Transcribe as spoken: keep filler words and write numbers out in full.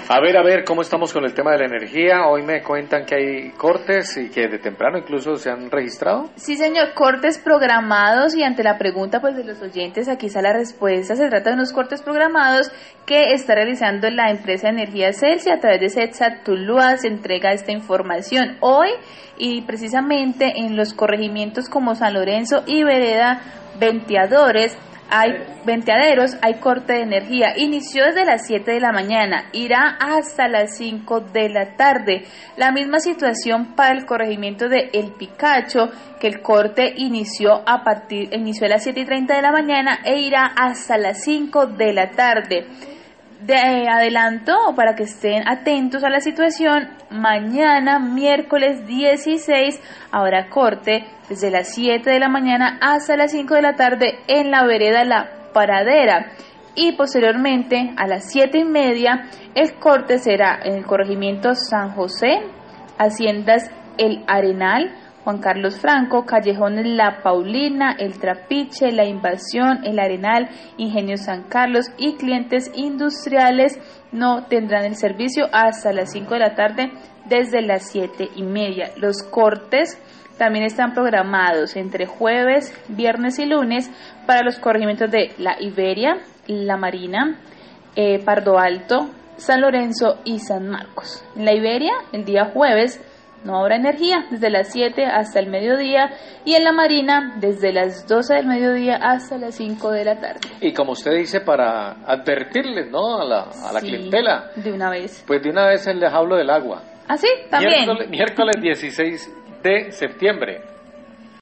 A ver, a ver, ¿cómo estamos con el tema de la energía? Hoy me cuentan que hay cortes y que de temprano incluso se han registrado. Sí, señor, cortes programados, y ante la pregunta pues de los oyentes, aquí está la respuesta. Se trata de unos cortes programados que está realizando la empresa de energía Celsia a través de CETSA Tuluá. Se entrega esta información hoy y precisamente en los corregimientos como San Lorenzo y Vereda Venteadores, hay venteaderos, hay corte de energía. Inició desde las siete de la mañana, irá hasta las cinco de la tarde. La misma situación para el corregimiento de El Picacho, que el corte inició a partir inició a las siete y treinta de la mañana e irá hasta las cinco de la tarde. De eh, adelanto, para que estén atentos a la situación, mañana miércoles dieciséis habrá corte desde las siete de la mañana hasta las cinco de la tarde en la vereda La Paradera, y posteriormente a las siete y media el corte será en el corregimiento San José, Haciendas El Arenal, Juan Carlos Franco, Callejones La Paulina, El Trapiche, La Invasión, El Arenal, Ingenio San Carlos, y clientes industriales no tendrán el servicio hasta las cinco de la tarde desde las siete y media. Los cortes también están programados entre jueves, viernes y lunes para los corregimientos de La Iberia, La Marina, eh, Pardo Alto, San Lorenzo y San Marcos. En La Iberia, el día jueves, no habrá energía desde las siete hasta el mediodía, y en La Marina desde las doce del mediodía hasta las cinco de la tarde. Y como usted dice, para advertirles, ¿no?, a la, a la sí, clientela. De una vez. Pues de una vez les hablo del agua. ¿Ah, sí? También. Miércoles, miércoles dieciséis de septiembre.